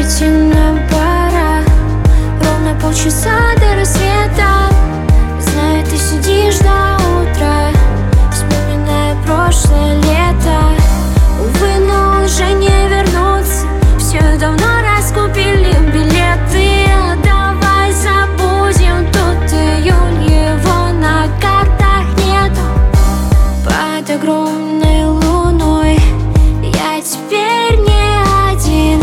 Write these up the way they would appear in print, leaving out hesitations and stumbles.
Обретенная пора, ровно полчаса до рассвета. Знаю, ты сидишь до утра, вспоминая прошлое лето. Увы, но уже не вернуться, все давно раскупили билеты. Давай забудем тот июль, его на картах нету. Под огромной луной я теперь не один.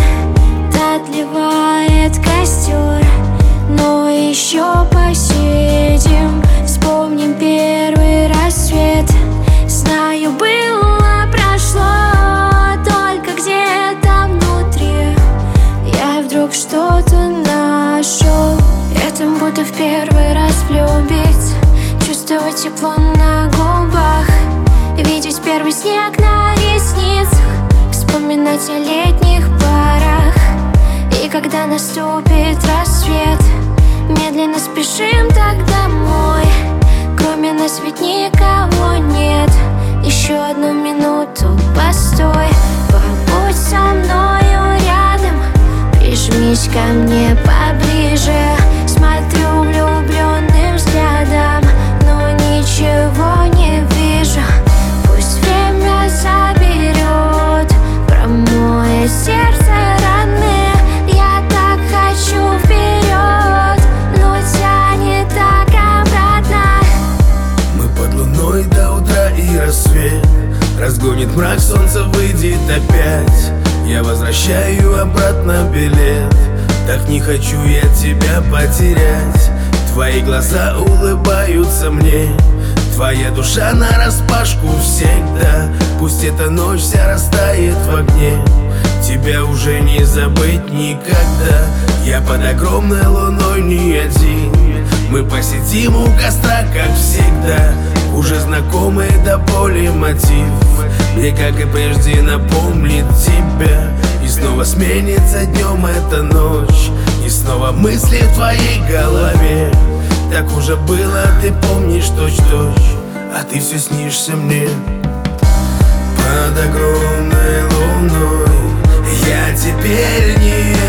Отливает костер, но еще посидим, вспомним первый рассвет. Знаю, было, прошло, только где-то внутри я вдруг что-то нашел. Это будто в первый раз влюбиться, чувствовать тепло на губах, видеть первый снег на ресницах, вспоминать о летних парах. И когда наступит рассвет, медленно спешим так домой. Кроме нас ведь никого нет. Еще одну минуту постой, побудь со мною рядом, прижмись ко мне поближе. Смотрю влюбленным взглядом, но ничего не вижу. Пусть время заберет, промоет сердце родное. Я так хочу вперед, но тянет так обратно. Мы под луной до утра и рассвет разгонит мрак, солнце выйдет опять. Я возвращаю обратно билет, так не хочу я тебя потерять. Твои глаза улыбаются мне, твоя душа нараспашку всегда. Пусть эта ночь вся растает в огне, тебя уже не забыть никогда. Я под огромной луной не один, мы посидим у костра, как всегда. Уже знакомый до боли мотив мне, как и прежде, напомнит тебя. И снова сменится днем эта ночь, и снова мысли в твоей голове. Так уже было, ты помнишь точь-точь, а ты все снишься мне. Под огромной луной я теперь не